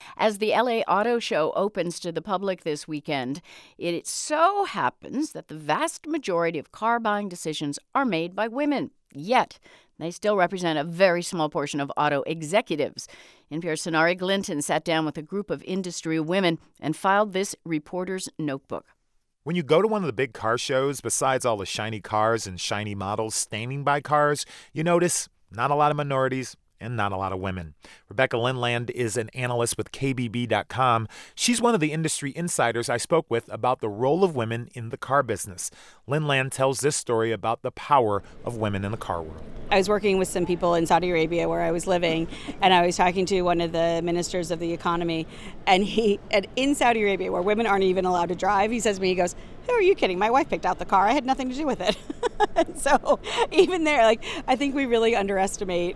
As the LA Auto Show opens to the public this weekend, it so happens that the vast majority of car buying decisions are made by women. Yet, they still represent a very small portion of auto executives. NPR's Sonari Glinton sat down with a group of industry women and filed this reporter's notebook. When you go to one of the big car shows, besides all the shiny cars and shiny models standing by cars, you notice not a lot of minorities and not a lot of women. Rebecca Lindland is an analyst with KBB.com. She's one of the industry insiders I spoke with about the role of women in the car business. Lindland tells this story about the power of women in the car world. I was working with some people in Saudi Arabia where I was living, and I was talking to one of the ministers of the economy, and in Saudi Arabia, where women aren't even allowed to drive, he says to me, he goes, "Who are you kidding? My wife picked out the car. I had nothing to do with it." So even there, I think we really underestimate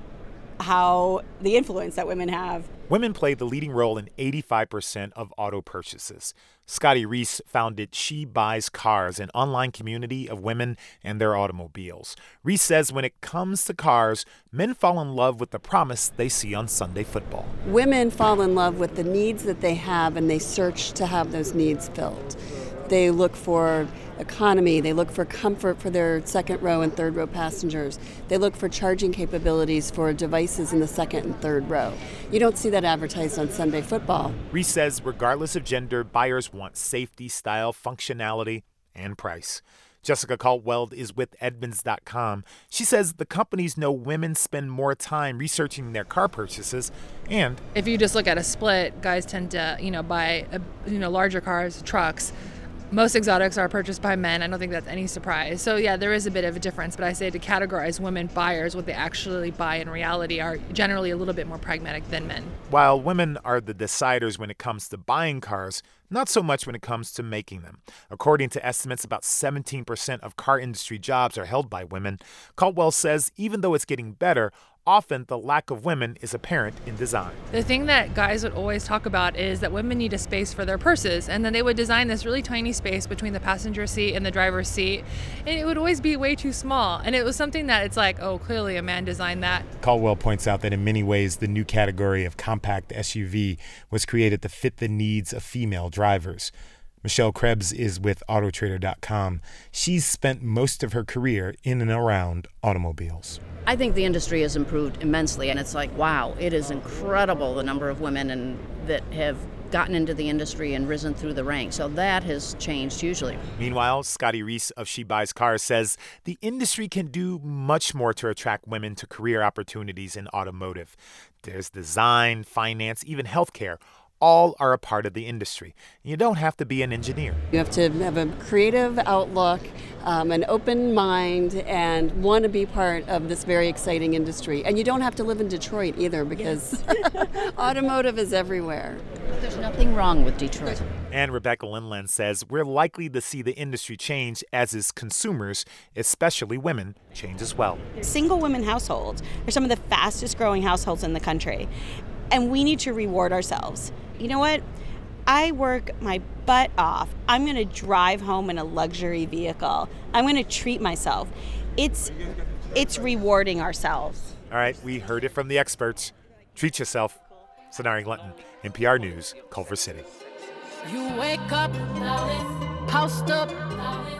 how the influence that women have. Women play the leading role in 85% of auto purchases. Scotty Reese founded She Buys Cars, an online community of women and their automobiles. Reese says when it comes to cars, men fall in love with the promise they see on Sunday football. Women fall in love with the needs that they have, and they search to have those needs filled. They look for economy. They look for comfort for their second row and third row passengers. They look for charging capabilities for devices in the second and third row. You don't see that advertised on Sunday football. Reese says regardless of gender, buyers want safety, style, functionality, and price. Jessica Caldwell is with Edmunds.com. She says the companies know women spend more time researching their car purchases, and if you just look at a split, guys tend to, buy, larger cars, trucks. Most exotics are purchased by men. I don't think that's any surprise. So, yeah, there is a bit of a difference. But I say to categorize women buyers, what they actually buy in reality are generally a little bit more pragmatic than men. While women are the deciders when it comes to buying cars, not so much when it comes to making them. According to estimates, about 17% of car industry jobs are held by women. Caldwell says even though it's getting better, often the lack of women is apparent in design. The thing that guys would always talk about is that women need a space for their purses, and then they would design this really tiny space between the passenger seat and the driver's seat, and it would always be way too small. And it was something that it's like, oh, clearly a man designed that. Caldwell points out that in many ways, the new category of compact SUV was created to fit the needs of female drivers. Michelle Krebs is with Autotrader.com. She's spent most of her career in and around automobiles. I think the industry has improved immensely, and it's like, wow, it is incredible the number of women that have gotten into the industry and risen through the ranks. So that has changed hugely. Meanwhile, Scotty Reese of She Buys Cars says the industry can do much more to attract women to career opportunities in automotive. There's design, finance, even healthcare. All are a part of the industry. You don't have to be an engineer. You have to have a creative outlook, an open mind, and want to be part of this very exciting industry. And you don't have to live in Detroit either, because automotive is everywhere. There's nothing wrong with Detroit. And Rebecca Lindland says we're likely to see the industry change as its consumers, especially women, change as well. Single women households are some of the fastest growing households in the country. And we need to reward ourselves. You know what? I work my butt off. I'm going to drive home in a luxury vehicle. I'm going to treat myself. It's rewarding ourselves. All right, we heard it from the experts. Treat yourself. Sonari Glinton, NPR News, Culver City. You wake up, housed up,